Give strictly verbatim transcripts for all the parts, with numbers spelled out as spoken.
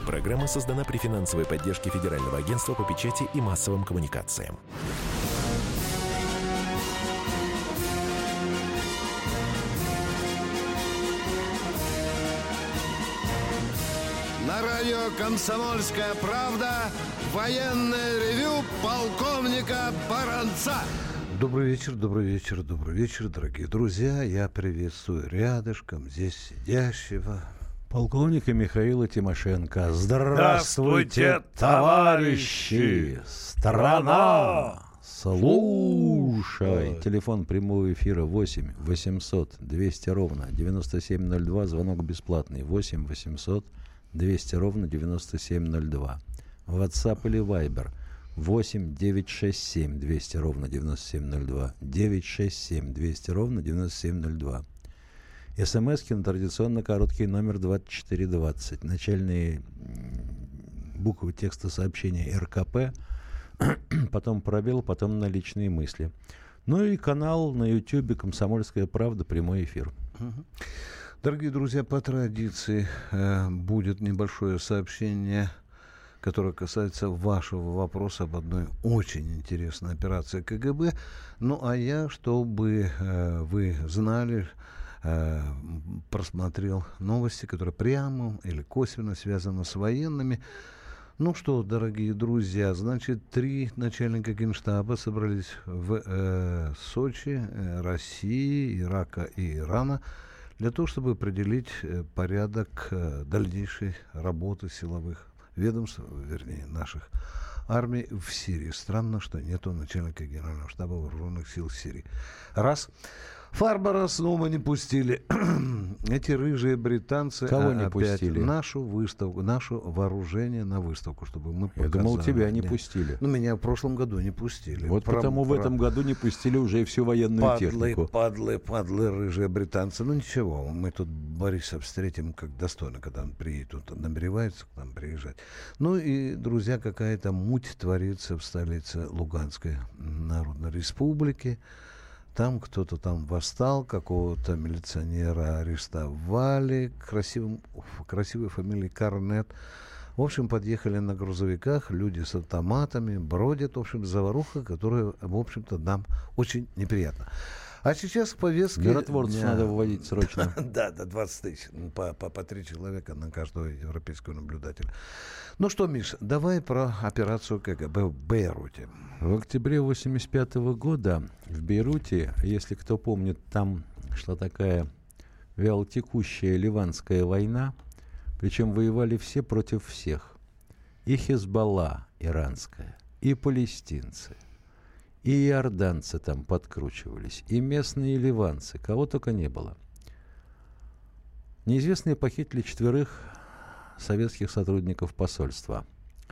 Программа создана при финансовой поддержке Федерального агентства по печати и массовым коммуникациям. На радио «Комсомольская правда» военное ревю полковника Баранца. Добрый вечер, добрый вечер, добрый вечер, дорогие друзья. Я приветствую рядышком здесь сидящего полковника Михаила Тимошенко. Здравствуйте, товарищи! Страна! Слушай! Телефон прямого эфира восемь восемьсот двести ровно девяносто семь ноль два. Звонок бесплатный. восемь восемьсот двести ровно девяносто семь ноль два. WhatsApp или Viber восемь девятьсот шестьдесят семь двести ровно девяносто семь ноль два. девятьсот шестьдесят семь двести ровно девяносто семь ноль два. СМСки на традиционно короткий номер двадцать четыре двадцать. Начальные буквы текста сообщения РКП, потом пробел, потом наличные мысли. Ну и канал на YouTube «Комсомольская правда», прямой эфир. Дорогие друзья, по традиции э, будет небольшое сообщение, которое касается вашего вопроса об одной очень интересной операции КГБ. Ну а я, чтобы э, вы знали, э, просмотрел новости, которые прямо или косвенно связаны с военными. Ну что, дорогие друзья, значит, три начальника Генштаба собрались в э, Сочи, э, России, Ирака и Ирана для того, чтобы определить э, порядок э, дальнейшей работы силовых ведомств, вернее, наших армий в Сирии. Странно, что нету начальника Генерального штаба вооруженных сил Сирии. Раз. Фарбара снова не пустили. Эти рыжие британцы. Кого а, не опять пустили? Нашу выставку, наше вооружение на выставку, чтобы мы показали. Я думал, тебя не пустили. Ну, меня в прошлом году не пустили. Вот про, потому про... в этом году не пустили уже и всю военную Падлы, технику. падлы, падлы, рыжие британцы. Ну, ничего, мы тут Бориса встретим как достойно, когда он приедет. Он намеревается к нам приезжать. Ну и, друзья, какая-то муть творится в столице Луганской Народной Республики. Там кто-то там восстал, какого-то милиционера арестовали, красивым, красивой фамилией Корнет. В общем, подъехали на грузовиках, люди с автоматами, бродят, в общем, заваруха, которая, в общем-то, нам очень неприятна. А сейчас к повестке... Миротворцев надо выводить срочно. Да, да, двадцать тысяч, по, по, по три человека на каждого европейского наблюдателя. Ну что, Миш, давай про операцию КГБ в Бейруте. В октябре восемьдесят пятого года в Бейруте, если кто помнит, там шла такая вялотекущая ливанская война, причем воевали все против всех. И Хизбалла иранская, и палестинцы, и иорданцы там подкручивались, и местные ливанцы, кого только не было. Неизвестные похитили четверых советских сотрудников посольства.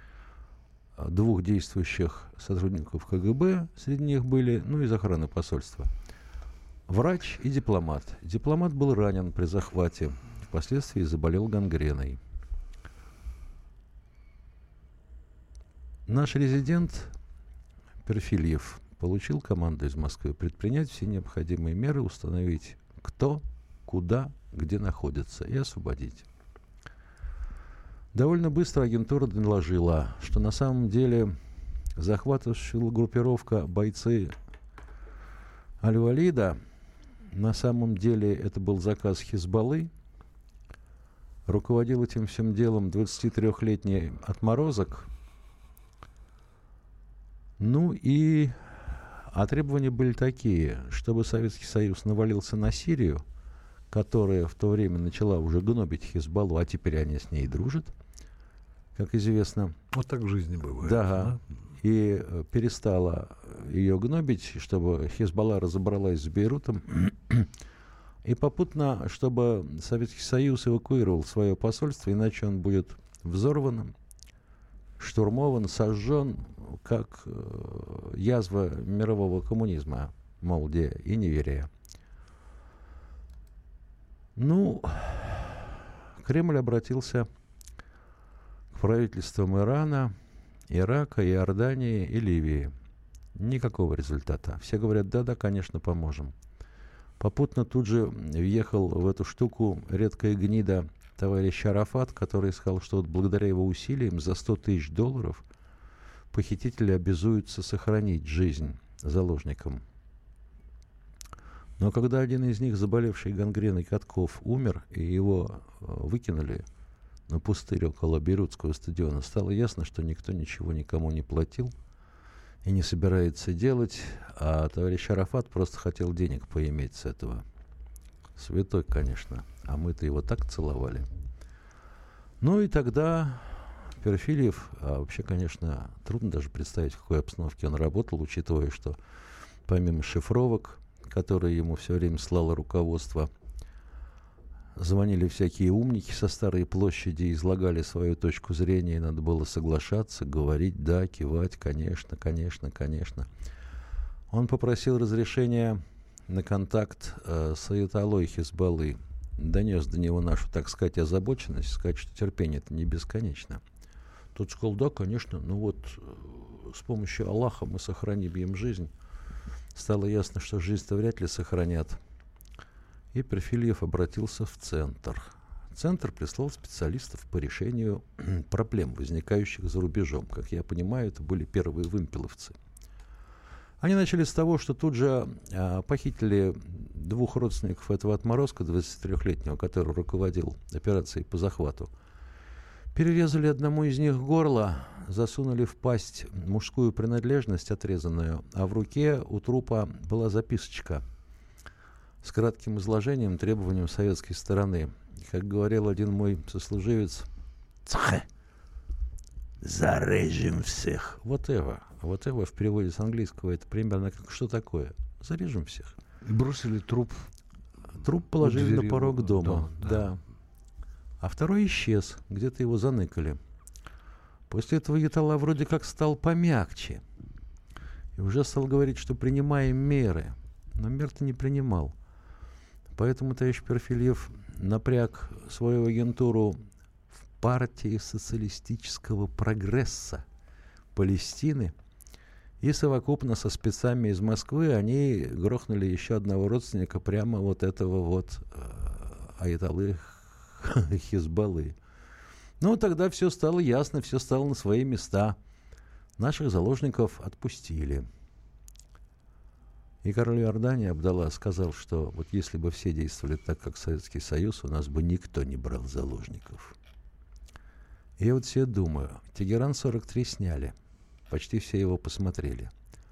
Двух действующих сотрудников КГБ среди них были, ну, из охраны посольства. Врач и дипломат. Дипломат был ранен при захвате, впоследствии заболел гангреной. Наш резидент Перфильев получил команду из Москвы предпринять все необходимые меры, установить, кто, куда, где находится, и освободить. Довольно быстро агентура доложила, что на самом деле захватывающая группировка бойцы Аль-Валида, на самом деле это был заказ Хизбаллы. Руководил этим всем делом двадцатитрёхлетний отморозок. Ну и а требования были такие, чтобы Советский Союз навалился на Сирию, которая в то время начала уже гнобить Хизбаллу, а теперь они с ней дружат, как известно. Вот так в жизни бывает. Да, да? И перестала ее гнобить, чтобы Хизбалла разобралась с Бейрутом, и попутно, чтобы Советский Союз эвакуировал свое посольство, иначе он будет взорван, штурмован, сожжен, как э, язва мирового коммунизма, мол, где и неверие. Ну, Кремль обратился к правительствам Ирана, Ирака, Иордании и Ливии. Никакого результата. Все говорят, да-да, конечно, поможем. Попутно тут же въехал в эту штуку редкая гнида товарищ Арафат, который сказал, что вот благодаря его усилиям за сто тысяч долларов похитители обязуются сохранить жизнь заложникам. Но когда один из них, заболевший гангреной Катков, умер, и его выкинули на пустырь около Бейрутского стадиона, стало ясно, что никто ничего никому не платил и не собирается делать, а товарищ Арафат просто хотел денег поиметь с этого. Святой, конечно, а мы-то его так целовали. Ну и тогда Перфильев, а вообще, конечно, трудно даже представить, в какой обстановке он работал, учитывая, что помимо шифровок, которые ему все время слало руководство, звонили всякие умники со Старой площади, излагали свою точку зрения, и надо было соглашаться, говорить, да, кивать, конечно, конечно, конечно. Он попросил разрешения на контакт э, с аятоллой Хизбаллы, донес до него нашу, так сказать, озабоченность, сказать, что терпение это не бесконечно. Тот сказал, да, конечно, ну вот э, с помощью Аллаха мы сохраним им жизнь. Стало ясно, что жизнь-то вряд ли сохранят. И Перфильев обратился в Центр. Центр прислал специалистов по решению проблем, возникающих за рубежом. Как я понимаю, это были первые вымпеловцы. Они начали с того, что тут же а, похитили двух родственников этого отморозка, двадцатитрёхлетнего, который руководил операцией по захвату. Перерезали одному из них горло, засунули в пасть мужскую принадлежность отрезанную, а в руке у трупа была записочка с кратким изложением, требованием советской стороны. И, как говорил один мой сослуживец, «Цхэ! Зарежем всех!» Вот это. Вот это в переводе с английского это примерно как что такое? Зарежем всех. И бросили труп. Труп положили на порог дома. дома да. да. А второй исчез. Где-то его заныкали. После этого Аятолла вроде как стал помягче. И уже стал говорить, что принимаем меры. Но мер-то не принимал. Поэтому товарищ Перфильев напряг свою агентуру в партии социалистического прогресса Палестины. И совокупно со спецами из Москвы они грохнули еще одного родственника прямо вот этого вот э, аятоллы Хизбаллы. Ну, тогда все стало ясно, все стало на свои места. Наших заложников отпустили. И король Иордании Абдалла сказал, что вот если бы все действовали так, как Советский Союз, у нас бы никто не брал заложников. И я вот себе думаю, Тегеран сорок три сняли. Почти все его посмотрели.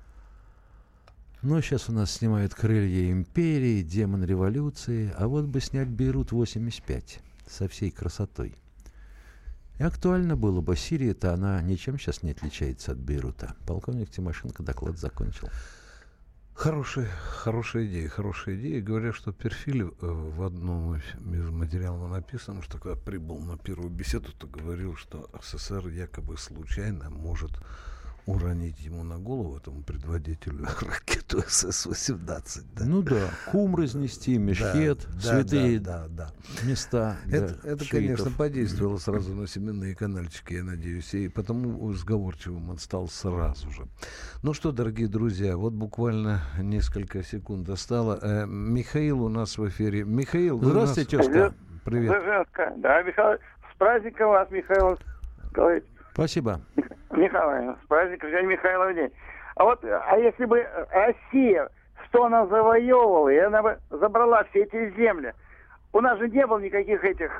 Но сейчас у нас снимают «Крылья империи», «Демон революции», а вот бы снять «Бейрут восемьдесят пять» со всей красотой. И актуально было бы. Сирия-то, она ничем сейчас не отличается от Бейрута. Полковник Тимошенко доклад закончил. Хорошая, хорошая идея, хорошая идея. Говорят, что Перфильев э, в одном из материалов написано, что когда прибыл на первую беседу, то говорил, что СССР якобы случайно может уронить ему на голову, этому предводителю, ракету эс эс восемнадцать. Да? Ну да, Кум разнести, Мешхет, да, святые да, да, да. места. Это, да, это конечно, подействовало сразу на семенные канальчики, я надеюсь, и потому сговорчивым он стал сразу же. Ну что, дорогие друзья, вот буквально несколько секунд остало. Э, Михаил у нас в эфире. Михаил, вы здравствуйте, нас... тезка. Привет. Женская. Да, Михаил, с праздником вас, Михаил Николаевич. Спасибо. Михаил, с праздником День Михаилов день. А вот, а если бы Россия, что она завоевывала, и она бы забрала все эти земли, у нас же не было никаких этих,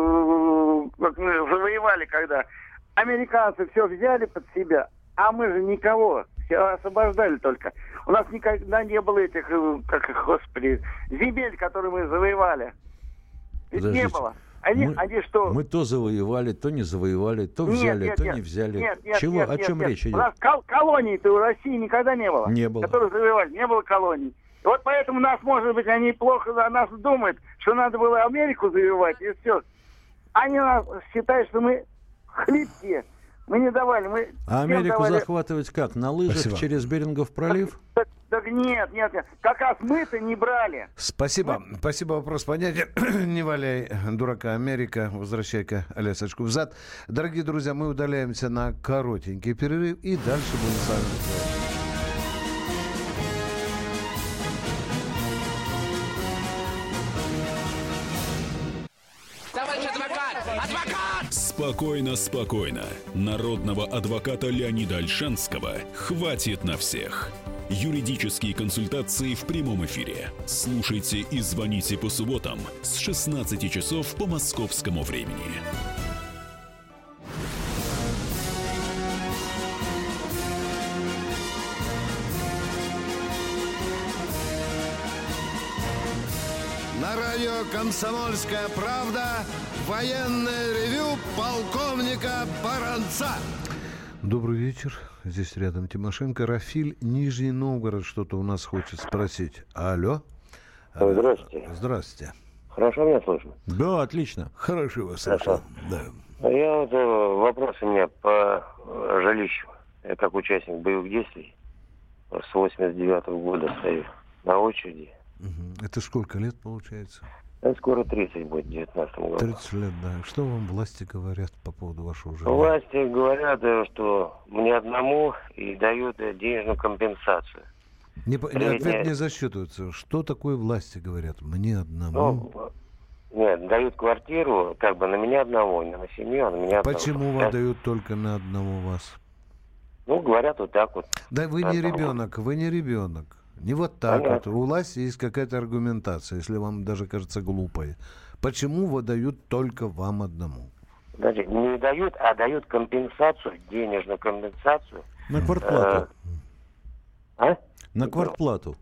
как мы завоевали, когда американцы все взяли под себя, а мы же никого, все освобождали только. У нас никогда не было этих, как их, господи, земель, которые мы завоевали. Ведь Подождите. не было. Они, мы, они что? мы то завоевали, то не завоевали, то Нет, взяли, нет, то нет, не взяли. Нет, нет, Чего? нет, О нет, чем нет. речь У идет? нас кол- колоний-то у России никогда не было. Не было. Которые завоевали. Не было колоний. И вот поэтому нас, может быть, они плохо о нас думают, что надо было Америку завоевать, и все. Они нас считают, что мы хлипкие. Мы не давали. Мы А всем Америку давали... захватывать как? На лыжах Спасибо. через Берингов пролив? Так, так нет, нет, нет. Как раз мы-то не брали. Спасибо. Спасибо, вопрос понятен. Не валяй дурака, Америка. Возвращай-ка лесочку взад. Дорогие друзья, мы удаляемся на коротенький перерыв и дальше будем с вами разговаривать. Товарищ адвокат, Спокойно, спокойно. Народного адвоката Леонида Ольшанского хватит на всех. Юридические консультации в прямом эфире. Слушайте и звоните по субботам с шестнадцати часов по московскому времени. На радио «Комсомольская правда» военное ревю полковника Баранца. Добрый вечер. Здесь рядом Тимошенко. Рафиль, Нижний Новгород, что-то у нас хочет спросить. Алло. Алло. Здравствуйте. Здравствуйте. Хорошо меня слышно? Да, отлично. Хорошо вас слышно. Да. Я вот, вопрос у меня по жилищу. Я как участник боевых действий с восемьдесят девятого года стою на очереди. Угу. Это сколько лет получается? Это скоро тридцать будет, в девятнадцатом году. тридцать лет, да. Что вам власти говорят по поводу вашего жилья? Власти говорят, что мне одному и дают денежную компенсацию. Не, Средняя... Ответ не засчитывается. Что такое власти говорят? Мне одному? Ну, нет, дают квартиру как бы на меня одного, не на семью, а на меня одного. Почему вам дают только на одного вас? Ну, говорят вот так вот. Да вы не ребенок, вы не ребенок. Не вот так Понятно. вот. У власти есть какая-то аргументация, если вам даже кажется глупой. Почему выдают только вам одному? Подожди, не дают, а дают компенсацию, денежную компенсацию. На квартплату. А? На квартплату.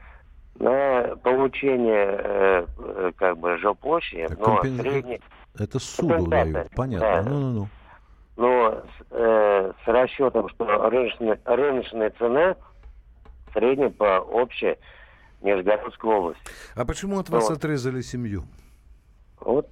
На получение э, как бы жилплощади, Так но компенс- средний... Это суду Компенсация, дают. Понятно. да. Ну-ну-ну. Но с, э, с расчетом, что рыночная, рыночная цена средняя по общей Нижегородской области. А почему от вас Вот. отрезали семью? Вот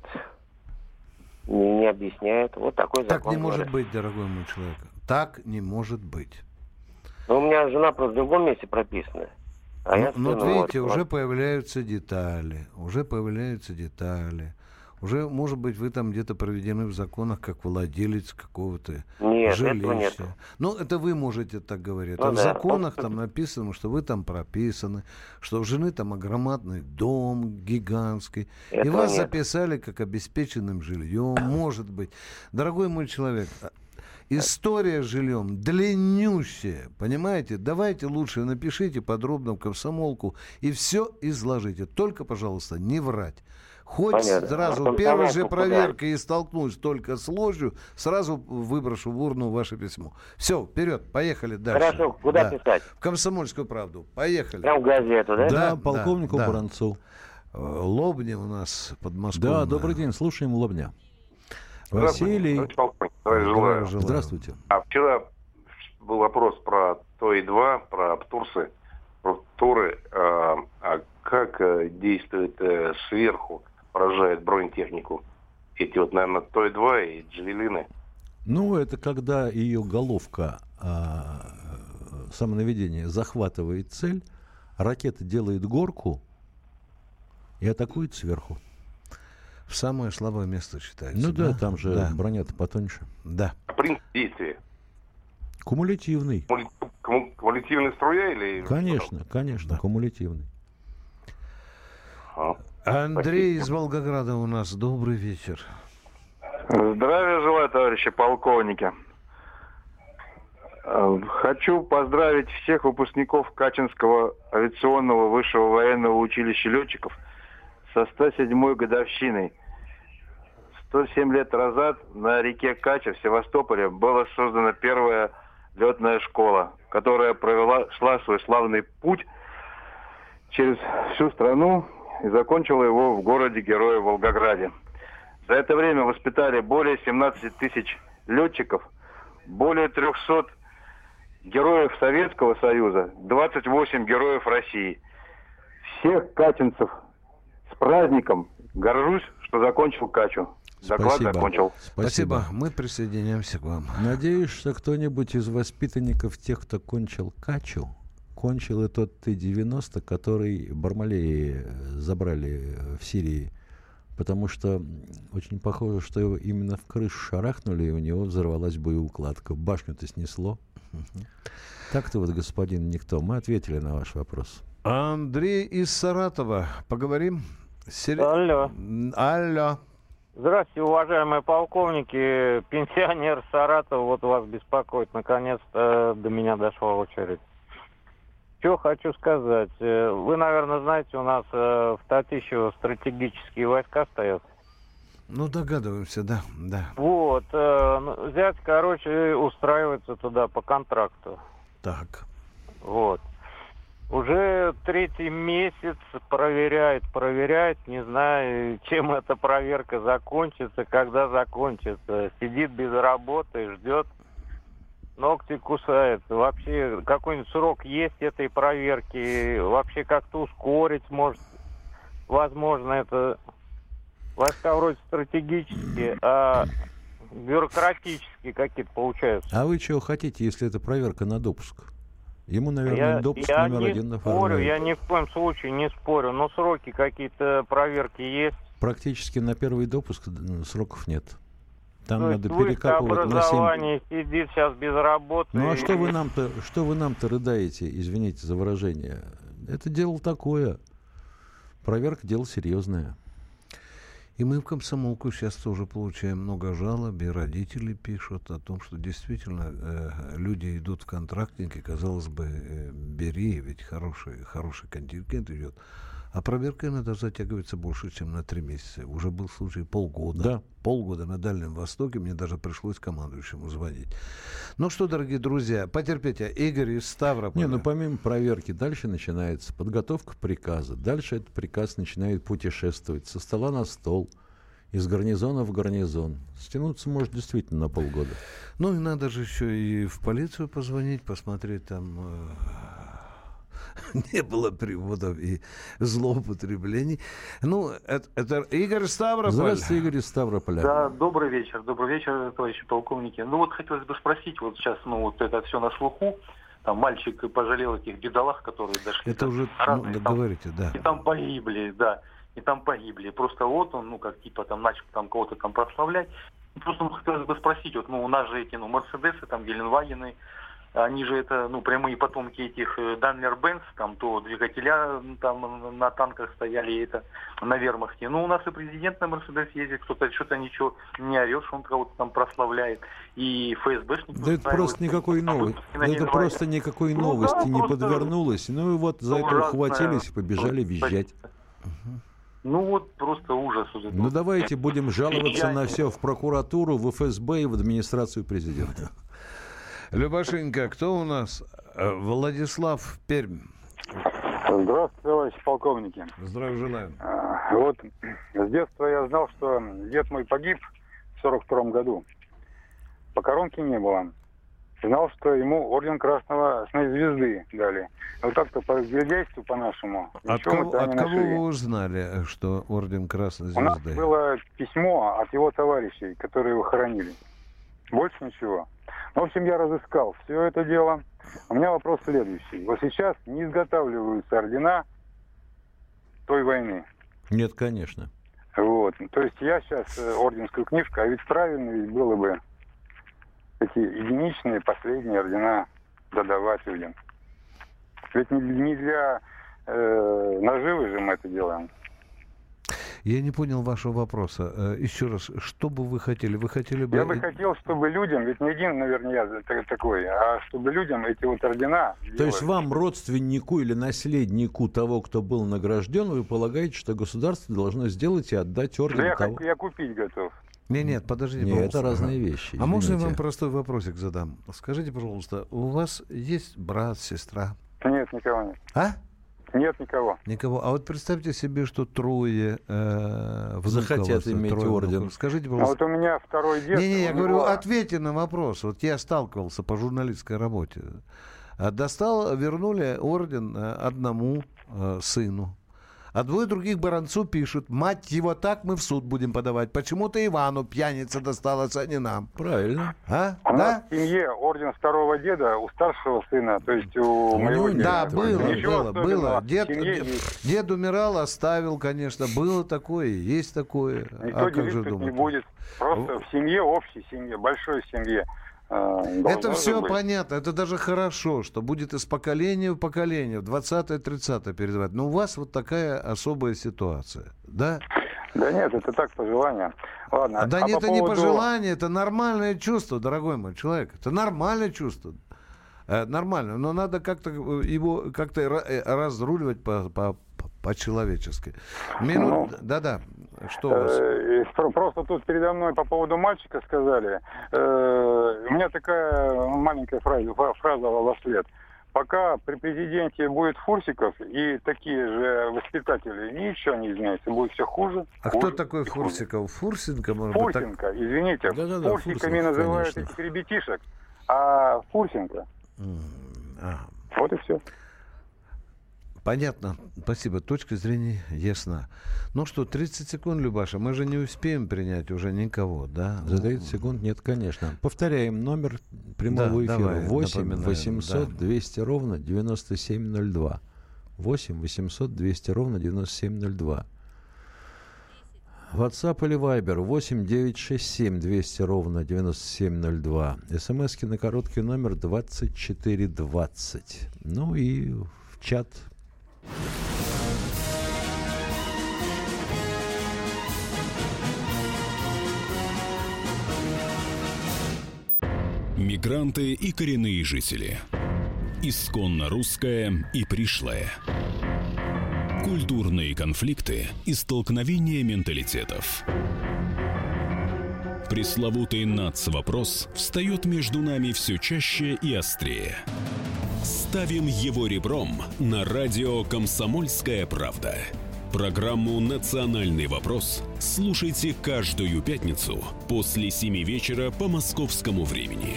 не, не объясняют. Вот такой закон. Так не может говорит. быть, дорогой мой человек. Так не может быть. Ну, у меня жена просто в другом месте прописана. А я Ну, вот сыну видите, вот, уже вот. появляются детали. Уже появляются детали. Уже, может быть, вы там где-то проведены в законах как владелец какого-то Нет, этого жилища. нету. Ну, это вы можете так говорить. Ну а в да. законах там написано, что вы там прописаны, что у жены там огромный дом гигантский. И Этого вас нет. записали как обеспеченным жильем, может быть. Дорогой мой человек, история с жильем длиннющая, понимаете? Давайте лучше напишите подробно в комсомолку и все изложите. Только, пожалуйста, не врать. Хоть Понятно. сразу А первой же комсомолку проверкой и столкнусь только с ложью, сразу выброшу в урну ваше письмо. Все, вперед, поехали дальше. Хорошо, куда Да. писать? В «Комсомольскую правду». Поехали. Прям в газету, да? Да, Да, полковнику да, да. Баранцу. Э, Лобня у нас подмосковная. Да, добрый день, слушаем Лобня. Здравствуйте, Василий, товарищ полковник. Здравия Здравия желаю. желаю. здравствуйте. А вчера был вопрос про ТОИ-два, про птурсы, про туры. А, а как э, действует э, сверху, поражает бронетехнику? Эти вот, наверное, ТОИ-два и джавелины. Ну, это когда ее головка а, самонаведения захватывает цель, ракета делает горку и атакует сверху. В самое слабое место считается. Ну да, там же Да. броня-то потоньше. Да. Принцип действия. Кумулятивный. Кумули- куму- Кумулятивная струя или... Конечно, конечно, кумулятивный. А. Андрей из Волгограда у нас. Добрый вечер. Здравия желаю, товарищи полковники. Э, Хочу поздравить всех выпускников Качинского авиационного высшего военного училища летчиков со сто седьмой годовщиной. сто семь лет назад на реке Кача в Севастополе была создана первая летная школа, которая провела, шла свой славный путь через всю страну и закончила его в городе-герое Волгограде. За это время воспитали более семнадцати тысяч летчиков, более трехсот героев Советского Союза, двадцать восемь героев России. Всех катинцев с праздником. Горжусь, что закончил Качу. Доклад Спасибо. закончил. Спасибо. Спасибо. Мы присоединяемся к вам. Надеюсь, что кто-нибудь из воспитанников тех, кто кончил Качу, кончил и тот Т девяносто, который Бармалеи забрали в Сирии. Потому что очень похоже, что его именно в крышу шарахнули, и у него взорвалась боеукладка. Башню-то снесло. Так-то вот, господин Никто, мы ответили на ваш вопрос. Андрей из Саратова. Поговорим? Сер... Алло. Алло. Здравствуйте, уважаемые полковники. Пенсионер Саратова вот вас беспокоит. Наконец-то до меня дошла очередь. Что хочу сказать. Вы, наверное, знаете, у нас в Татищево стратегические войска стоят. Ну, догадываемся, да, да. Вот. Зять, короче, устраивается туда по контракту. Так. Вот. Уже третий месяц проверяет, проверяет, не знаю, чем эта проверка закончится, когда закончится. Сидит без работы, ждет, ногти кусает. Вообще, какой-нибудь срок есть этой проверки? Вообще как-то ускорить, может, возможно, это войска вроде стратегические, а бюрократические какие-то получаются. А вы чего хотите, если это проверка на допуск? Ему, наверное, я, допуск я номер не один спорю, оформляют. я ни в коем случае не спорю, но сроки какие-то проверки есть. Практически на первый допуск сроков нет. Там То надо есть перекапывать на образование семь... сидит сейчас без работы. Ну а и... что вы нам-то, что вы нам-то рыдаете, извините за выражение? Это дело такое. Проверка дело серьезное. И мы в «Комсомолку» сейчас тоже получаем много жалоб, и родители пишут о том, что действительно э, люди идут в контрактники, казалось бы, э, бери, ведь хороший, хороший контингент идет. А проверка иногда затягивается больше, чем на три месяца. Уже был случай полгода. Да. Полгода на Дальнем Востоке. Мне даже пришлось командующему звонить. Ну что, дорогие друзья, потерпите. Игорь из Ставрополя. Не, ну помимо проверки, дальше начинается подготовка приказа. Дальше этот приказ начинает путешествовать со стола на стол, из гарнизона в гарнизон. Стянуться может действительно на полгода. Ну и надо же еще и в полицию позвонить, посмотреть там... Э- не было приводов и злоупотреблений. Ну, это, это Игорь Ставрополь. Здравствуйте, Игорь из Ставрополя. Да, добрый вечер. Добрый вечер, товарищи полковники. Ну вот хотелось бы спросить, вот сейчас, ну вот это все на слуху, там мальчик пожалел этих бедолаг, которые дошли. Это уже, разные, ну, там, говорите, да. И там погибли, да. И там погибли. Просто вот он, ну как типа там начал там кого-то там прославлять. Просто ну, хотелось бы спросить, вот ну у нас же эти, ну, Мерседесы, там, Геленвагены, они же это, ну, прямые потомки этих Daimler-Benz, там, то двигателя там на танках стояли, это на вермахте. Ну, у нас и президент на Мерседес ездит, кто-то что-то ничего не орет, что он кого-то там прославляет. И ФСБшники... Да это просто никакой новости. Это просто никакой новости ну, да, не просто... подвернулось. Ну и вот за это ухватились и побежали визжать. Ну вот просто ужас. Ну давайте будем жаловаться на все в прокуратуру, в эф эс бэ и в администрацию президента. Любашенька, кто у нас? Владислав, Пермь. Здравствуйте, товарищи полковники. Здравия желаю. А, вот с детства я знал, что дед мой погиб в сорок втором году. Покоронки не было. Знал, что ему орден Красного Звезды дали. Вот так-то по разглядейству по-нашему. От кого, от кого вы узнали, что орден Красной Звезды? У нас было письмо от его товарищей, которые его хоронили. Больше ничего. В общем, я разыскал все это дело. У меня вопрос следующий. Вот сейчас не изготавливаются ордена той войны. Нет, конечно. Вот. То есть я сейчас орденскую книжку, а ведь правильно ведь было бы эти единичные последние ордена додавать людям. Ведь не для э, наживы же мы это делаем. Я не понял вашего вопроса. Еще раз, что бы вы хотели? Вы хотели бы... Я бы хотел, чтобы людям, ведь не один, наверное, я такой, а чтобы людям эти вот ордена... То делали. есть вам, родственнику или наследнику того, кто был награжден, вы полагаете, что государство должно сделать и отдать орден да того? Я, я купить готов. Нет, нет, подождите, нет, пожалуйста. это разные вещи. Извините. А можно я вам простой вопросик задам? Скажите, пожалуйста, у вас есть брат, сестра? Нет, никого нет. А? Нет никого. Никого. А вот представьте себе, что трое э, захотят иметь трое орден. Внуков. Скажите, пожалуйста. А вот у меня второй дед. Не-не, я него... говорю, ответьте на вопрос. Вот я сталкивался по журналистской работе. Достал, вернули орден одному э, сыну. А двое других баронцу пишут: мать его, так мы в суд будем подавать. Почему-то Ивану пьяница досталась, а не нам. Правильно. А? У да? нас в семье орден второго деда у старшего сына, то есть у моего деда. Да, было, было, было. Дед, дед, дед умирал, оставил, конечно. Было такое, есть такое. Никто а как делить же тут думать? не будет. Просто в семье, общей семье, большой семье. Это все быть. Понятно, это даже хорошо, что будет из поколения в поколение, в двадцатое-тридцатое передавать. Но у вас вот такая особая ситуация, да? Да нет, это так, пожелание. Ладно. Да а нет, по это поводу... не пожелание, это нормальное чувство, дорогой мой человек. Это нормальное чувство. Э, нормально, но надо как-то его как-то разруливать по, по, по-человечески. Минут... Ну, да-да, что у вас? Э, просто тут передо мной по поводу мальчика сказали. Э, у меня такая маленькая фраза, фраза во след. Пока при президенте будет Фурсиков и такие же воспитатели, ничего не изменится, будет все хуже. А хуже, кто такой Фурсиков? Фурсенко, может Фурсенко, быть, так... извините, Да-да-да, Фурсиками Фурсенко, называют конечно. этих ребятишек, а Фурсенко. Mm, а. Вот и все. Понятно. Спасибо. Точка зрения ясна. Ну что, тридцать секунд, Любаша. Мы же не успеем принять уже никого, да? За тридцать секунд нет, конечно. Повторяем номер прямого Да, эфира. давай, восемь восемьсот да. двести ровно девяносто семь ноль два. восемь восемьсот двести ровно девяносто семь ноль два. WhatsApp или Viber восемь девятьсот шестьдесят семь двести ровно девяносто семь ноль два. СМСки на короткий номер двадцать четыре двадцать. Ну и в чат. Мигранты и коренные жители. Исконно русское и пришлое. Культурные конфликты и столкновения менталитетов. Пресловутый нацвопрос встает между нами все чаще и острее. Ставим его ребром на радио «Комсомольская правда». Программу «Национальный вопрос» слушайте каждую пятницу после семи вечера по московскому времени.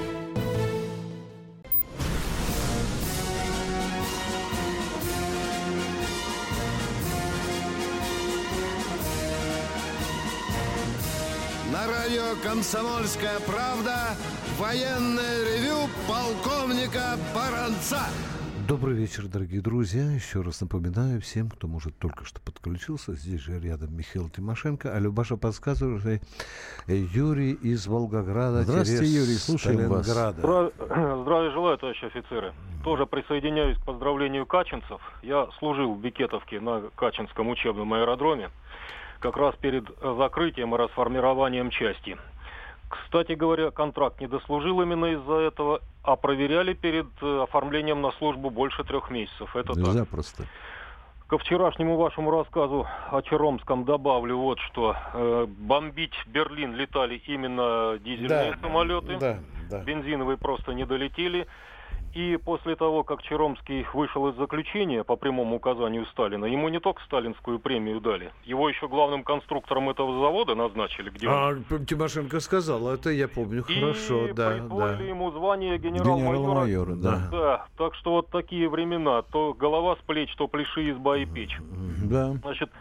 На радио «Комсомольская правда» военное ревю полковника Баранца. Добрый вечер, дорогие друзья. Еще раз напоминаю всем, кто, может, только что подключился. Здесь же рядом Михаил Тимошенко. А Любаша подсказывает, Юрий из Волгограда. Здравствуйте, Юрий, слушаем вас. Здравия желаю, товарищи офицеры. Тоже присоединяюсь к поздравлению каченцев. Я служил в Бекетовке на Качинском учебном аэродроме как раз перед закрытием и расформированием части. Кстати говоря, контракт не дослужил именно из-за этого, а проверяли перед оформлением на службу больше трех месяцев. Это так. Запросто. Ко вчерашнему вашему рассказу о Черомском добавлю вот что. Э, бомбить Берлин летали именно дизельные да, самолеты. Да, да. Бензиновые просто не долетели. И после того, как Черомский вышел из заключения по прямому указанию Сталина, ему не только сталинскую премию дали, его еще главным конструктором этого завода назначили. Где а, он... Тимошенко сказал, это я помню и хорошо. И да, присвоили да. ему звание генерал-майора. Генерал-майора, да. Да, так что вот такие времена. То голова с плеч, то пляши изба и печь. Да. Значит,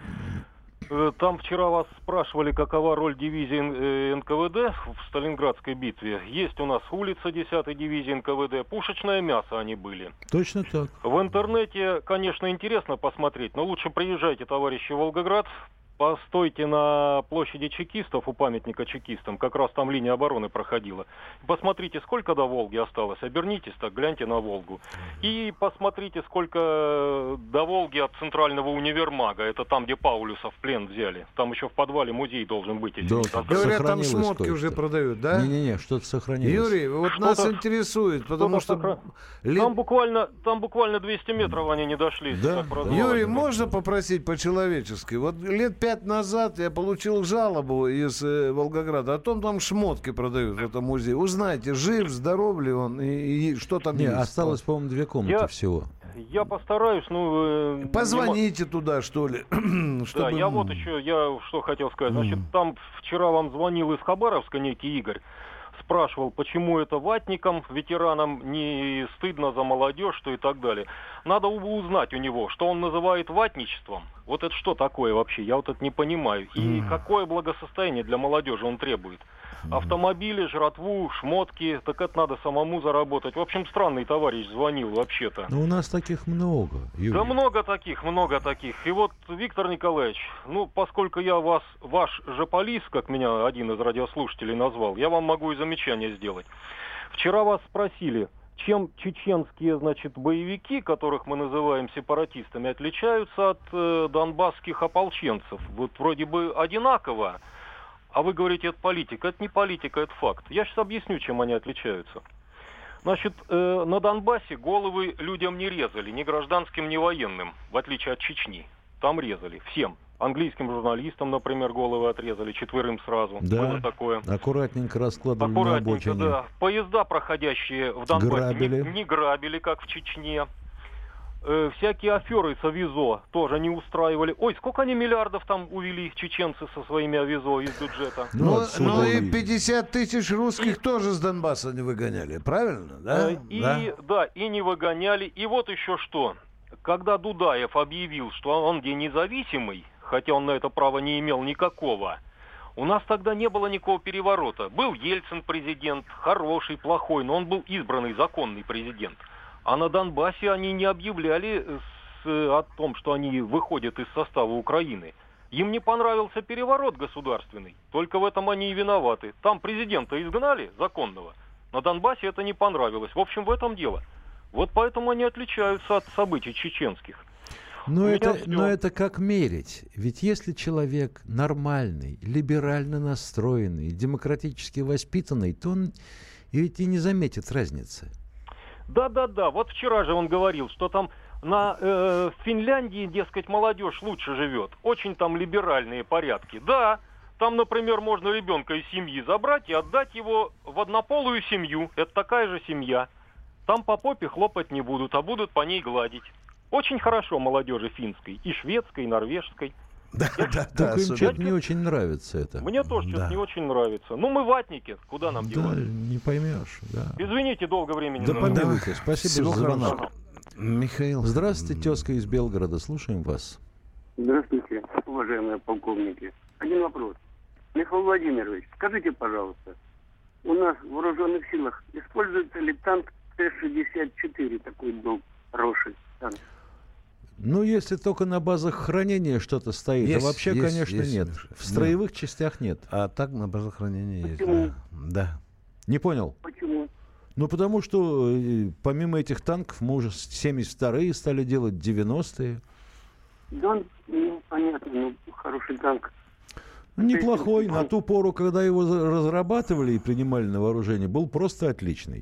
там вчера вас спрашивали, какова роль дивизии эн ка вэ дэ в Сталинградской битве. Есть у нас улица десятой дивизии эн ка вэ дэ, пушечное мясо они были. Точно так. В интернете, конечно, интересно посмотреть, но лучше приезжайте, товарищи, в Волгоград. Постойте на площади чекистов, у памятника чекистам, как раз там линия обороны проходила. Посмотрите, сколько до Волги осталось, обернитесь так, гляньте на Волгу. И посмотрите, сколько до Волги от центрального универмага, это там, где Паулюса в плен взяли. Там еще в подвале музей должен быть. Если да, говорят, там шмотки уже продают, да? Не-не-не, что-то сохранилось. Юрий, вот что-то, нас интересует, потому что... Сохран... Лет... Там, буквально, там буквально двести метров они не дошли. Да? Юрий, можно попросить по-человечески? Вот лет пять назад я получил жалобу из э, Волгограда о том, там шмотки продают в этом музее. Узнайте, жив, здоров ли он и, и что там не, есть. Осталось, по-моему, две комнаты я, всего. Я постараюсь, ну... Э, Позвоните не... туда, что ли. чтобы... Да, я вот еще, я что хотел сказать. Значит, mm. там вчера вам звонил из Хабаровска некий Игорь. Спрашивал, почему это ватникам, ветеранам не стыдно за молодежь, что и так далее. Надо узнать у него, что он называет ватничеством. Вот это что такое вообще? Я вот это не понимаю. И mm. какое благосостояние для молодежи он требует? Автомобили, жратву, шмотки, так это надо самому заработать. В общем, странный товарищ звонил вообще-то. Но у нас таких много, Юрий. Да много таких, много таких. И вот, Виктор Николаевич, ну, поскольку я вас, ваш жополис, как меня один из радиослушателей назвал, я вам могу и замечание сделать. Вчера вас спросили, чем чеченские, значит, боевики, которых мы называем сепаратистами, отличаются от э, донбасских ополченцев. Вот вроде бы одинаково, а вы говорите, это политика. Это не политика, это факт. Я сейчас объясню, чем они отличаются. Значит, э, на Донбассе головы людям не резали, ни гражданским, ни военным, в отличие от Чечни. Там резали всем. Английским журналистам, например, головы отрезали, четверым сразу. Да, было такое. Аккуратненько раскладывали Аккуратненько, на обочине. да. Поезда, проходящие в Донбассе, грабили. Не, не грабили, как в Чечне. Э, всякие аферы с авизо тоже не устраивали. Ой, сколько они миллиардов там увели чеченцы со своими авизо из бюджета? Ну, ну и пятьдесят тысяч русских и... тоже с Донбасса не выгоняли, правильно? Да? Э, и, да? да, и не выгоняли. И вот еще что. Когда Дудаев объявил, что он где независимый, хотя он на это права не имел никакого, у нас тогда не было никакого переворота. Был Ельцин президент, хороший, плохой, но он был избранный, законный президент. А на Донбассе они не объявляли с, о том, что они выходят из состава Украины. Им не понравился переворот государственный, только в этом они и виноваты. Там президента изгнали, законного, на Донбассе это не понравилось. В общем, в этом дело. Вот поэтому они отличаются от событий чеченских. Но это, но это как мерить. Ведь если человек нормальный, либерально настроенный, демократически воспитанный, то он ведь и не заметит разницы. Да-да-да, вот вчера же он говорил, что там на э, Финляндии, дескать, молодежь лучше живет. Очень там либеральные порядки. Да, там, например, можно ребенка из семьи забрать и отдать его в однополую семью. Это такая же семья. Там по попе хлопать не будут, а будут по ней гладить. Очень хорошо молодежи финской, и шведской, и норвежской. Да, я, да, да. Им что-то не очень нравится это. Мне тоже да. что-то не очень нравится. Ну, мы ватники, куда нам да, деваться? Не поймешь, да. Извините, долго времени. Да помилуйте, спасибо за звонок. Михаил. Здравствуйте, тезка из Белгорода, слушаем вас. Здравствуйте, уважаемые полковники. Один вопрос. Михаил Владимирович, скажите, пожалуйста, у нас в вооруженных силах используется ли танк Т шестьдесят четыре, такой был хороший танк? Ну, если только на базах хранения что-то стоит. Есть, а вообще, есть, конечно, есть, нет. Миша. В строевых нет. частях нет. А так на базах хранения Почему? есть. Да. да. Не понял? Почему? Ну, потому что помимо этих танков мы уже семьдесят вторые стали делать, девяностые. Да, ну, понятно, ну, хороший танк. Неплохой. На ту пору, когда его разрабатывали и принимали на вооружение, был просто отличный.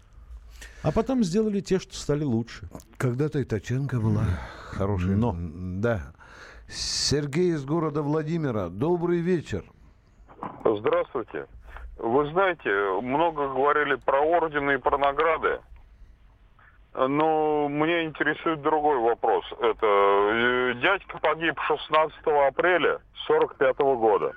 А потом сделали те, что стали лучше. Когда-то и Таченко была хорошая. Но. Да. Сергей из города Владимира. Добрый вечер. Здравствуйте. Вы знаете, много говорили про ордены и про награды. Но меня интересует другой вопрос. Это дядька погиб шестнадцатого апреля сорок пятого года.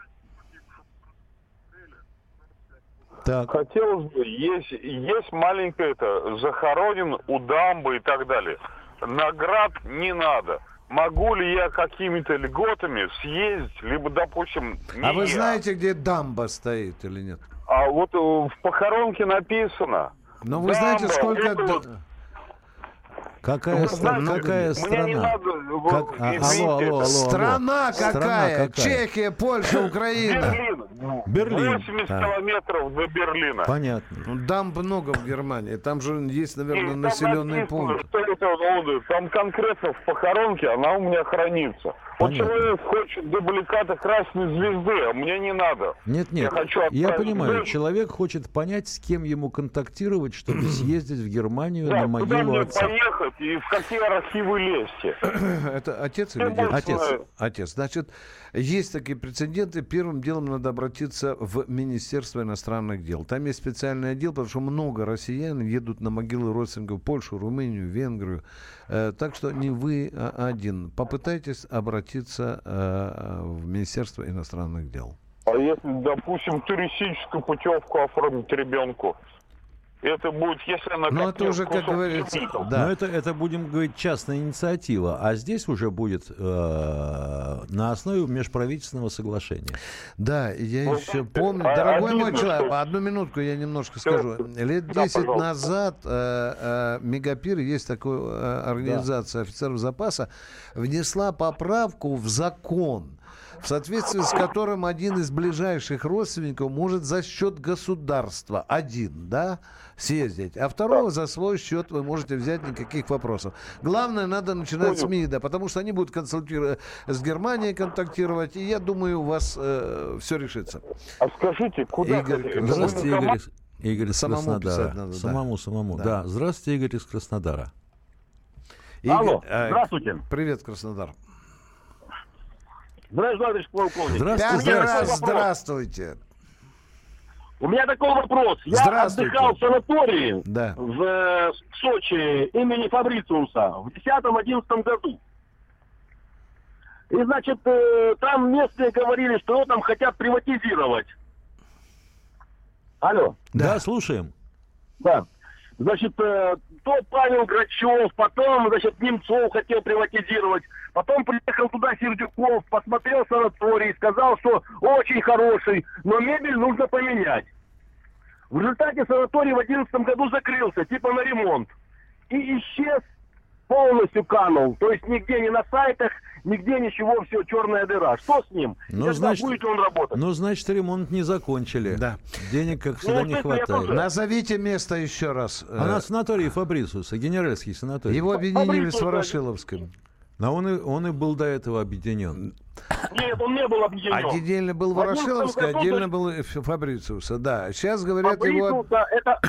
Так. Хотелось бы, есть, есть маленькое это, захоронен у дамбы и так далее. Наград не надо. Могу ли я какими-то льготами съездить, либо, допустим, не А вы я. знаете, где дамба стоит или нет? А вот в похоронке написано. Но вы знаете, сколько... Около... Какая, стра... знаете, какая страна? Не надо, вот, как... а, алло, алло, алло, страна, алло. какая? Страна какая? Чехия, Польша, Украина. Берлин. Берлин. восемьдесят да. километров до Берлина. Понятно. Ну, дамб много в Германии. Там же есть, наверное, И населенный пункт. Что это, ну, там конкретно в похоронке она у меня хранится. Вот человек хочет дубликата Красной Звезды, а мне не надо. Нет, нет, я, хочу я понимаю, дочь. человек хочет понять, с кем ему контактировать, чтобы съездить в Германию Да, на куда могилу мне отца. поехать и в какие архивы лезьте? Это отец или дед? Отец. Отец. Значит, есть такие прецеденты. Первым делом надо обратиться в Министерство иностранных дел. Там есть специальный отдел, потому что много россиян едут на могилы родственников в Польшу, Румынию, Венгрию. Так что не вы один. Попытайтесь обратиться в Министерство иностранных дел. А если, допустим, туристическую путевку оформить ребенку, это будет, если она... Ну, это уже, как говорится, да. Но это, это, будем говорить, частная инициатива. А здесь уже будет э, на основе межправительственного соглашения. Да, я вот еще это, помню. а, Дорогой обидно, мой человек, что... одну минутку я немножко Все. скажу. Лет десять да, назад э, э, Мегапир, есть такая э, организация да. офицеров запаса, внесла поправку в закон, в соответствии с которым один из ближайших родственников может за счет государства один, да, съездить, а второго за свой счет вы можете взять, никаких вопросов. Главное, надо начинать с МИДа, потому что они будут консультировать с Германией, контактировать, и я думаю, у вас э, все решится. А скажите, куда... Игорь, здравствуйте, Игорь, из, Игорь из самому Краснодара. надо, самому, да. самому, да. да. Здравствуйте, Игорь из Краснодара. Игорь, Алло, э, здравствуйте. Привет, Краснодар. Здравствуйте, товарищ полковник. Здравствуйте, здравствуйте. Здравствуйте. У меня такой вопрос. Я отдыхал в санатории да. в, в Сочи имени Фабрициуса в десятом-одиннадцатом году. И, значит, э, там местные говорили, что его там хотят приватизировать. Алло. Да, да слушаем. Да. Значит, э, то Павел Грачев, потом, значит, Немцов хотел приватизировать. Потом приехал туда Сердюков, посмотрел санаторий, сказал, что очень хороший, но мебель нужно поменять. В результате санаторий в одиннадцатом году закрылся, типа на ремонт. И исчез, полностью канул. То есть нигде не на сайтах, нигде ничего, все, черная дыра. Что с ним? Ну, значит, будет он работать? Ну, значит, ремонт не закончили. Да. Денег, как всегда, ну, не хватает. Тоже... Назовите место еще раз. А на санатории Фабрициуса, генеральский санаторий. Его объединили с Ворошиловским. Но он и, он и был до этого объединен. Нет, он не был объединен. Отдельно был Ворошиловский, отдельно был Фабрициуса. Да, сейчас говорят его... Это...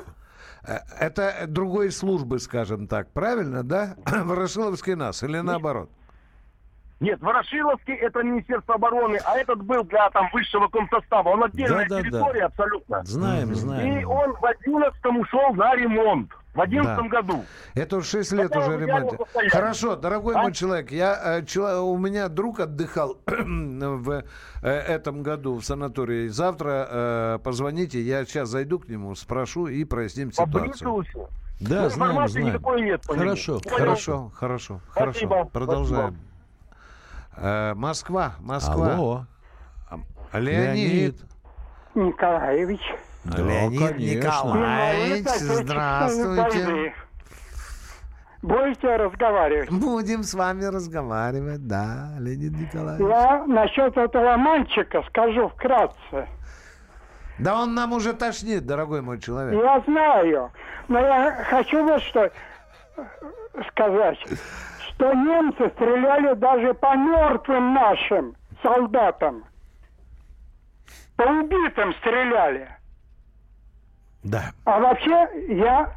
это другой службы, скажем так, правильно, да? Ворошиловский нас или наоборот? Нет, Ворошиловский это Министерство обороны, а этот был для там высшего комсостава. Он отдельная да, да, территория да. абсолютно. Знаем, знаем. И он в одиннадцатом ушел на ремонт. В одиннадцатом да. году. Это уже шесть лет уже ремонт. Хорошо, дорогой а? мой человек, я, человек, у меня друг отдыхал в э, этом году в санатории. Завтра э, позвоните, я сейчас зайду к нему, спрошу и проясним ситуацию. Да, ну, знаем, знаем. Нет хорошо, хорошо, хорошо, Спасибо. хорошо. Продолжаем. Э, Москва, Москва. Алло. Леонид. Николаевич. Да, Леонид конечно. Николаевич, здравствуйте. Будете разговаривать? Будем с вами разговаривать, да, Леонид Николаевич. Я насчет этого мальчика скажу вкратце. Да он нам уже тошнит, дорогой мой человек. Я знаю, но я хочу вот что сказать, что немцы стреляли даже по мертвым нашим солдатам. По убитым стреляли. Да. А вообще я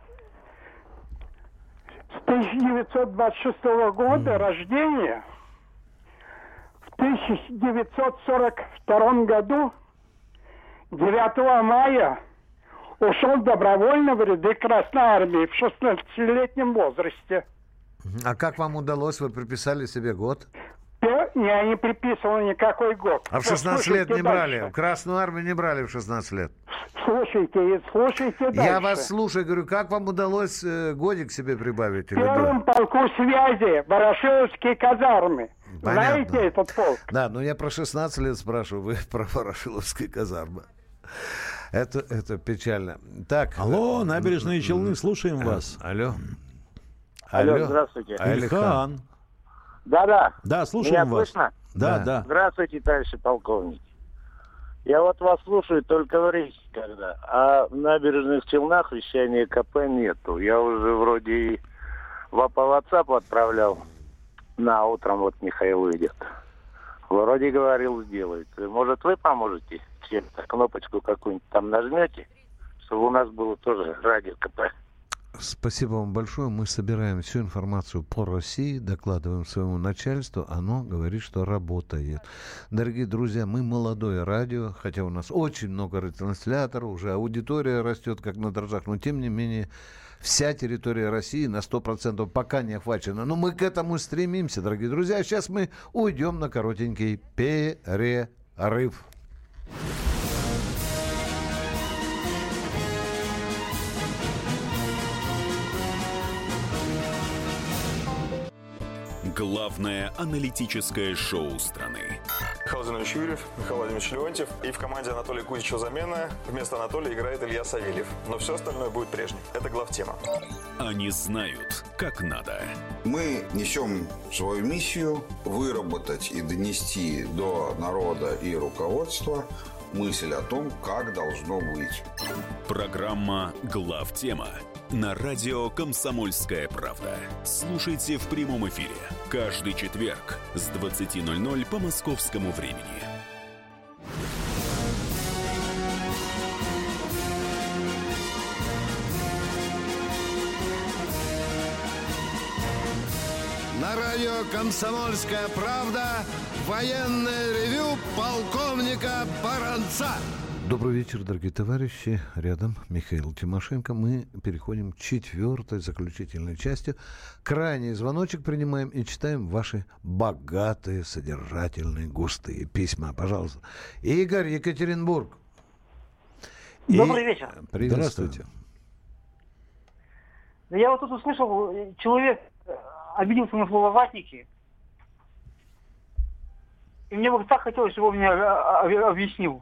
с тысяча девятьсот двадцать шестого года mm. рождения в тысяча девятьсот сорок втором году девятого мая ушел добровольно в ряды Красной Армии в шестнадцатилетнем возрасте. А как вам удалось? Вы приписали себе год? Я не приписывал никакой год. А в шестнадцать лет не брали? В Красную Армию не брали в шестнадцать лет? Слушайте, слушайте дальше. Я вас слушаю, говорю, как вам удалось э, годик себе прибавить? В первом полку связи Ворошиловские казармы. Понятно. Знаете этот полк? Да, но я про шестнадцать лет спрашиваю, вы про Ворошиловские казармы. Это, это печально. Так. Алло, набережные Челны, слушаем вас. Алло. Алло, Алло здравствуйте. Ильхан. Да-да. Да, слушаем Меня вас. слышно? Да, да. Здравствуйте, товарищи полковники. Я вот вас слушаю только в рейсе когда, а в набережных Челнах вещания КП нету. Я уже вроде и в WhatsApp отправлял. На утром вот Михаил выйдет. Вроде говорил, сделает. Может, вы поможете? Чем-то кнопочку какую-нибудь там нажмете, чтобы у нас было тоже радио КП. Спасибо вам большое. Мы собираем всю информацию по России, докладываем своему начальству. Оно говорит, что работает. Дорогие друзья, мы молодое радио, хотя у нас очень много ретрансляторов, уже аудитория растет как на дрожжах, но тем не менее вся территория России на сто процентов пока не охвачена. Но мы к этому стремимся, дорогие друзья. Сейчас мы уйдем на коротенький перерыв. Главное аналитическое шоу страны. Михаил Владимирович Юрьев, Михаил Владимирович Леонтьев. И в команде Анатолия Кузичева замена. Вместо Анатолия играет Илья Савельев. Но все остальное будет прежним. Это главтема. Они знают, как надо. Мы несем свою миссию выработать и донести до народа и руководства мысль о том, как должно быть. Программа «Главтема» на радио «Комсомольская правда». Слушайте в прямом эфире каждый четверг с двадцати ноль-ноль по московскому времени. На радио «Комсомольская правда» военное ревю полковника Баранца. Добрый вечер, дорогие товарищи. Рядом Михаил Тимошенко. Мы переходим к четвертой заключительной части. Крайний звоночек принимаем и читаем ваши богатые, содержательные, густые письма. Пожалуйста. Игорь, Екатеринбург. Добрый и... вечер. Здравствуйте. Я вот тут услышал, человек обиделся на слово «ватники». И мне бы так хотелось, чтобы он мне объяснил.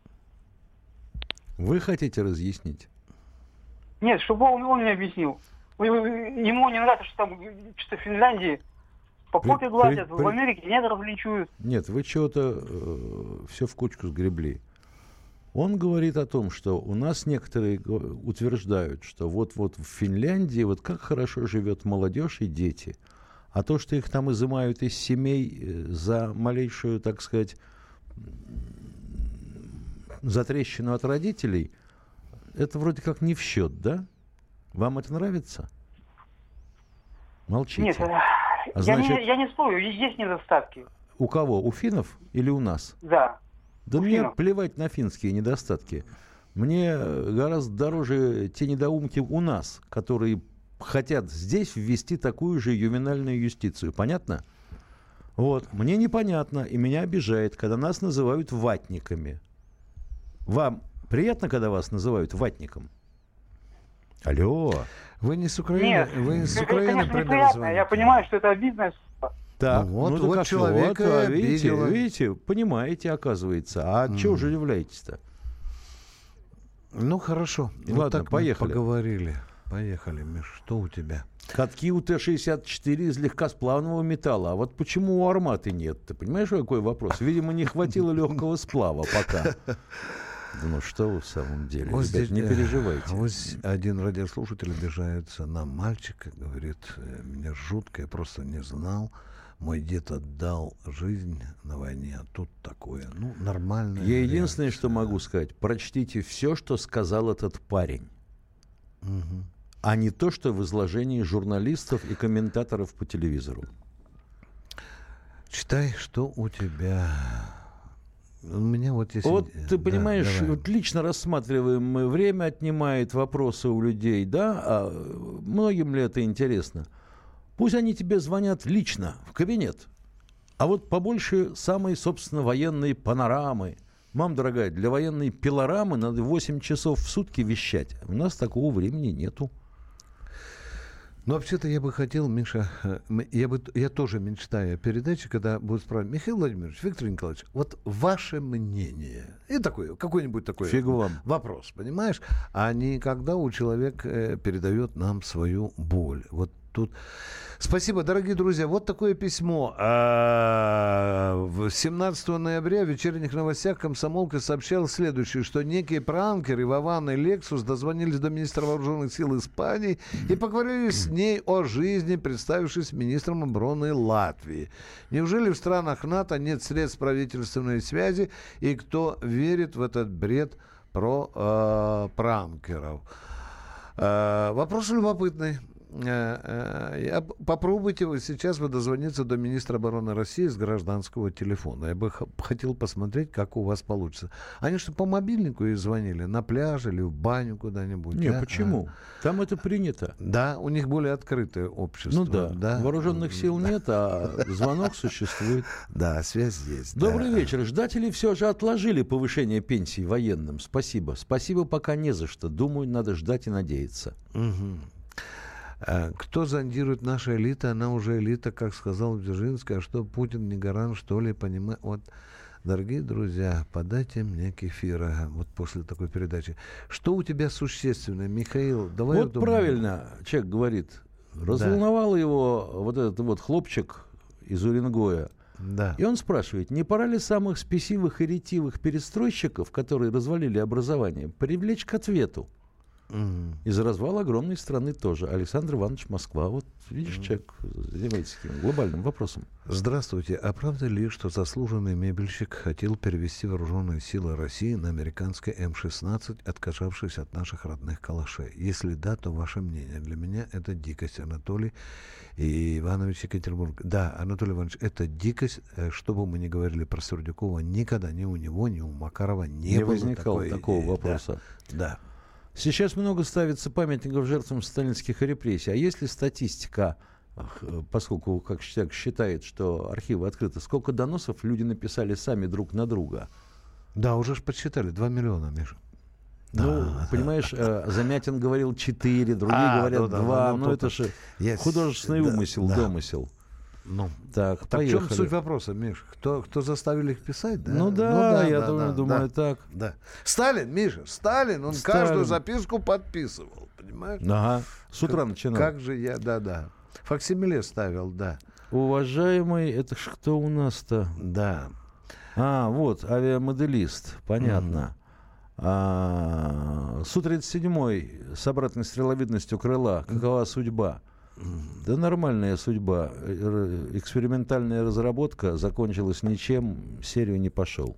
Вы хотите разъяснить? Нет, чтобы он, он мне объяснил. Ему не нравится, что там что-то в Финляндии по попе гладят, при, при... в Америке негров линчуют. Нет, вы чего-то э, все в кучку сгребли. Он говорит о том, что у нас некоторые утверждают, что вот-вот в Финляндии вот как хорошо живет молодежь и дети. А то, что их там изымают из семей за малейшую, так сказать, затрещину от родителей, это вроде как не в счет, да? Вам это нравится? Молчите. Нет, а я, значит, не, я не спорю, есть недостатки. У кого? У финнов или у нас? Да. Да у мне финнов. Плевать на финские недостатки. Мне гораздо дороже те недоумки у нас, которые хотят здесь ввести такую же ювенальную юстицию. Понятно? Вот. Мне непонятно и меня обижает, когда нас называют ватниками. Вам приятно, когда вас называют ватником? Алло. Вы не с Украины? Нет, вы не с это, Украины, конечно, неприятно. Я понимаю, что это обидно. Так, ну, вот, ну, вот как человек вот, а, видите, обидело. видите, понимаете, оказывается. А mm. чего же удивляетесь-то? Ну, хорошо. Ладно, вот так поехали. Мы поговорили. Поехали, Миш, что у тебя? Катки у Т шестьдесят четыре из легкосплавного металла. А вот почему у «Арматы» нет? Ты понимаешь, какой вопрос? Видимо, не хватило легкого сплава пока. Ну что вы в самом деле? Вот Ребят, здесь, не переживайте. Вот один радиослушатель обижается на мальчика, говорит, меня жутко, я просто не знал. Мой дед отдал жизнь на войне, а тут такое. Ну, нормально. Я единственное, что могу сказать, прочтите все, что сказал этот парень. Угу. А не то, что в изложении журналистов и комментаторов по телевизору. Читай, что у тебя... У меня вот есть... Вот ты да, понимаешь, давай. вот лично рассматриваемое время отнимает вопросы у людей, да? А многим ли это интересно? Пусть они тебе звонят лично, в кабинет. А вот побольше самой, собственно, военной панорамы. Мам, дорогая, для военной пилорамы надо восемь часов в сутки вещать. У нас такого времени нету. Ну, вообще-то я бы хотел, Миша, я, бы, я тоже мечтаю о передаче, когда будут спрашивать: Михаил Владимирович, Виктор Николаевич, вот ваше мнение. И такой, какой-нибудь такой Фигу вам. вопрос, понимаешь? А не когда у человека передает нам свою боль. Вот тут... Спасибо, дорогие друзья. Вот такое письмо. семнадцатого ноября в вечерних новостях «Комсомолка» сообщал следующее, что некие пранкеры Вован и Лексус дозвонились до министра вооруженных сил Испании и поговорили с ней о жизни, представившись министром обороны Латвии. Неужели в странах НАТО нет средств правительственной связи, и кто верит в этот бред про э, пранкеров? Э, вопрос любопытный. Попробуйте вы сейчас вы дозвониться до министра обороны России с гражданского телефона. Я бы х- хотел посмотреть, как у вас получится. Они что, по мобильнику и звонили? На пляж или в баню куда-нибудь? Не, а? почему? А. Там это принято. Да, у них более открытое общество. Ну да, да. вооруженных сил нет, а звонок существует. Да, связь есть. Добрый да. вечер. Ждатели все же отложили повышение пенсий военным. Спасибо. Спасибо пока не за что. Думаю, надо ждать и надеяться. Угу. Кто зондирует наша элита? Она уже элита, как сказал Дзержинский. А что, Путин не гарант, что ли? Понимаю. Вот, дорогие друзья, подайте мне кефира вот после такой передачи. Что у тебя существенное, Михаил? Давай вот правильно человек говорит. Разволновал да. его вот этот вот хлопчик из Уренгоя. Да. И он спрашивает, не пора ли самых спесивых и ретивых перестройщиков, которые развалили образование, привлечь к ответу? Mm. Из развала огромной страны тоже. Александр Иванович Москва. Вот видишь, mm. человек занимается таким глобальным вопросом. Здравствуйте. А правда ли, что заслуженный мебельщик хотел перевести вооруженные силы России на американский эм шестнадцать, отказавшись от наших родных калашей? Если да, то ваше мнение. Для меня это дикость, Анатолий и Иванович Екатеринбург. Да, Анатолий Иванович, это дикость. Что бы мы ни говорили про Сердюкова, никогда ни у него, ни у Макарова не, не было возникало такой такого идеи. вопроса. Да. да. Сейчас много ставится памятников жертвам сталинских репрессий. А есть ли статистика, поскольку, как человек считает, что архивы открыты, сколько доносов люди написали сами друг на друга? Да, уже ж подсчитали, два миллиона, Миша. Ну, да, понимаешь, да. Замятин говорил четыре, другие а, говорят ну, да, два. Ну, ну, ну это же yes. художественный да, умысел, да. домысел. Ну, так, так в чем суть вопроса, Миш? Кто, кто заставили их писать, да? Ну да, ну, да я да, думаю, да, думаю да, так. Да. Сталин, Миша, Сталин, он Сталин. каждую записку подписывал, понимаешь? Ага, с утра как, начинал. Как же я, да-да. Факсимиле ставил, да. Уважаемый, это ж кто у нас-то? Да. А, вот, авиамоделист, понятно. Mm-hmm. А, Су тридцать семь с обратной стреловидностью крыла, какова mm-hmm. судьба? Да нормальная судьба. Экспериментальная разработка закончилась ничем, серию не пошел.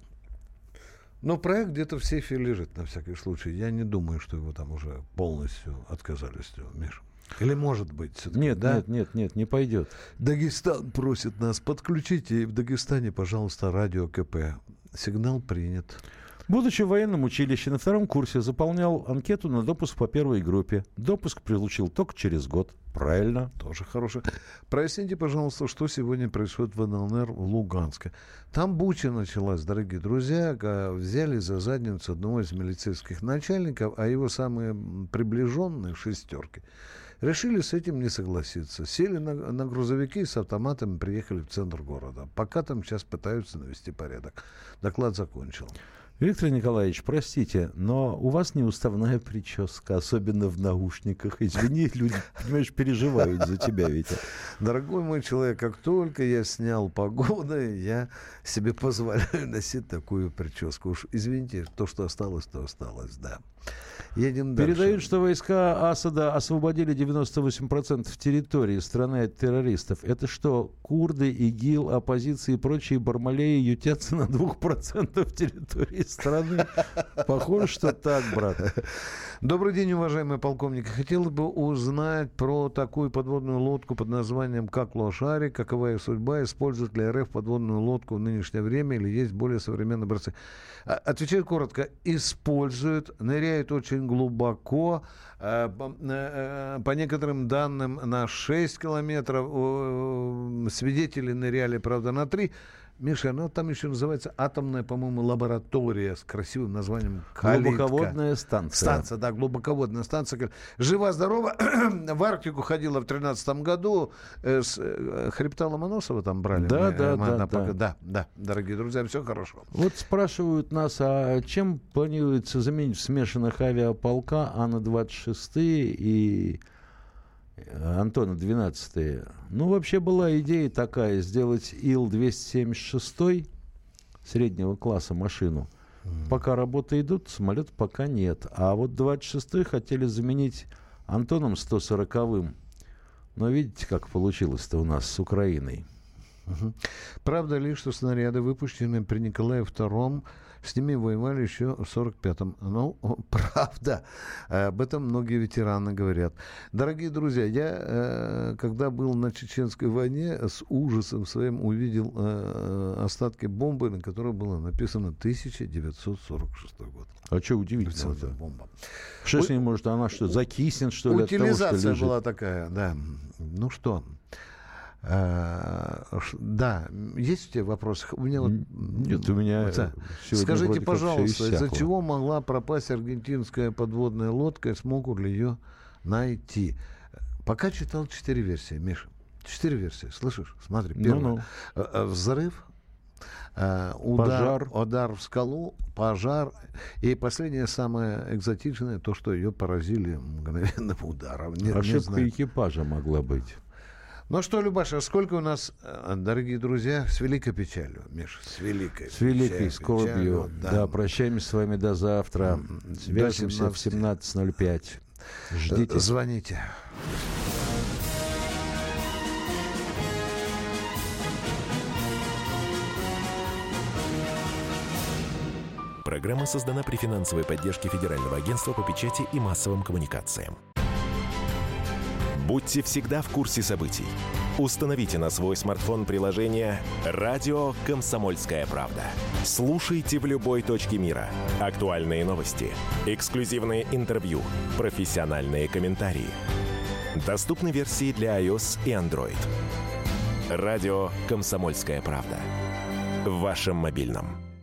Но проект где-то в сейфе лежит, на всякий случай. Я не думаю, что его там уже полностью отказались, Миша. Или может быть все-таки, Нет, да? нет, нет, нет, не пойдет. Дагестан просит нас, подключите и в Дагестане, пожалуйста, радио КП. Сигнал принят. Будучи в военном училище, на втором курсе заполнял анкету на допуск по первой группе. Допуск получил только через год. Правильно. Тоже хорошо. Проясните, пожалуйста, что сегодня происходит в эн эл эр в Луганске. Там буча началась, дорогие друзья. Взяли за задницу одного из милицейских начальников, а его самые приближенные шестерки решили с этим не согласиться. Сели на, на грузовики и с автоматами приехали в центр города. Пока там сейчас пытаются навести порядок. Доклад закончил. Виктор Николаевич, простите, но у вас неуставная прическа, особенно в наушниках. Извини, люди, понимаешь, переживают за тебя, Витя. Дорогой мой человек, как только я снял погоны, я себе позволяю носить такую прическу. Уж извините, то, что осталось, то осталось, да. Едем дальше. Передают, что войска Асада освободили девяносто восемь процентов территории страны от террористов. Это что, курды, ИГИЛ, оппозиция и прочие бармалеи ютятся на двух процентах территории страны? Похоже, что так, брат. Добрый день, уважаемые полковники. Хотел бы узнать про такую подводную лодку под названием «Как лошари», какова ее судьба, использует ли эр эф подводную лодку в нынешнее время или есть более современные образцы. Отвечаю коротко. Используют, ныряют очень глубоко, по некоторым данным на шесть километров, свидетели ныряли, правда, на три. Миша, она там еще называется атомная, по-моему, лаборатория с красивым названием «Калитка». Глубоководная станция. Станция, да, глубоководная станция. Жива-здорова. В Арктику ходила в тринадцатом году. С хребта Ломоносова там брали. Да, мы, да, мы, да, на, да. да. Да, дорогие друзья, все хорошо. Вот спрашивают нас, а чем планируется заменить в смешанных авиаполка Ан двадцать шесть и Антона двенадцать. Ну, вообще была идея такая, сделать Ил двести семьдесят шесть среднего класса машину. Mm. Пока работы идут, самолета пока нет. А вот двадцать шесть хотели заменить Антоном сто сороковым. Но видите, как получилось-то у нас с Украиной. Uh-huh. Правда ли, что снаряды, выпущенные при Николае втором, с ними воевали еще в сорок пятом? Ну, правда. Об этом многие ветераны говорят. Дорогие друзья, я, когда был на Чеченской войне, с ужасом своим увидел остатки бомбы, на которой было написано тысяча девятьсот сорок шестой год. А что удивительно? Бомба. Что с ней, может, она что, закиснет, что ли? Утилизация от того, что была такая, да. Ну что... А, да, есть у тебя вопросы? У меня вот... Нет, у меня да. Скажите, пожалуйста, из-за чего могла пропасть аргентинская подводная лодка и смогут ли ее найти? Пока читал четыре версии, Миша. Четыре версии, слышишь? Смотри, первое. Ну-ну. Взрыв, удар, пожар. удар в скалу, пожар. И последнее, самое экзотичное, то, что ее поразили мгновенным ударом. Не, Ошибка не экипажа могла быть. Ну что, Любаша, сколько у нас, дорогие друзья, с великой печалью, Миша, с великой С великой скорбью. Печалью, да. да, прощаемся с вами до завтра. Свяжемся в семнадцать ноль пять. Ждите. Звоните. Программа создана при финансовой поддержке Федерального агентства по печати и массовым коммуникациям. Будьте всегда в курсе событий. Установите на свой смартфон приложение «Радио Комсомольская правда». Слушайте в любой точке мира. Актуальные новости, эксклюзивные интервью, профессиональные комментарии. Доступны версии для iOS и Android. «Радио Комсомольская правда». В вашем мобильном.